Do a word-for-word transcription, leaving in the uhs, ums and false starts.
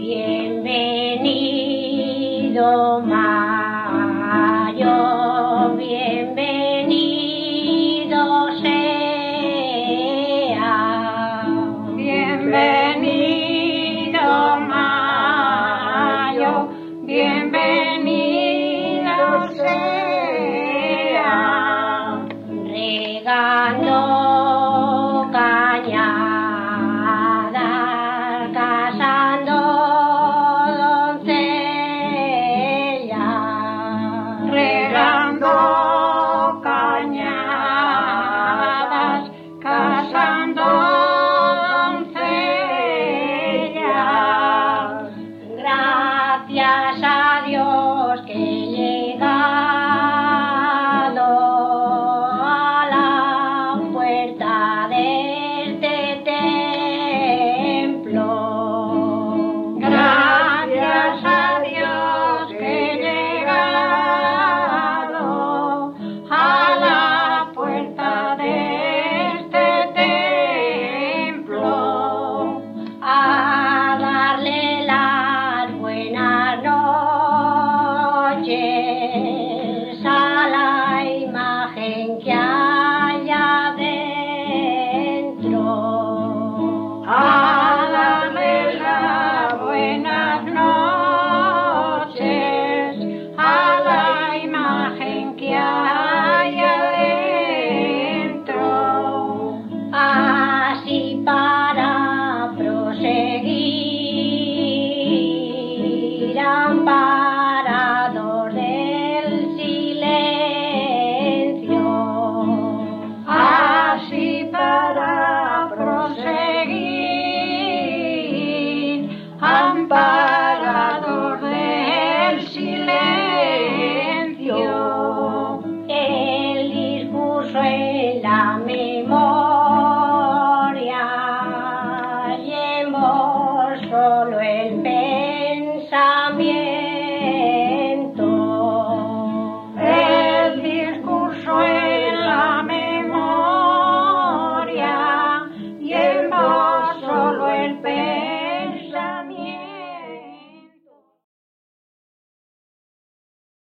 Bienvenido Mayo, bienvenido sea. Bienvenido Mayo, bienvenido sea. Regando cañadas, cazando doncellas. Regando cañadas, cazando doncellas. Gracias a Dios que he llegado a la puerta de este templo. Gracias a Dios que he llegado a la puerta de este templo. A darle las buenas noches a la imagen que hay adentro. A darle las buenas noches a la imagen que hay adentro. Así para proseguir, amparador del silencio. Así para proseguir, amparador del silencio. El discurso en la memoria, llevo solo el pensamiento.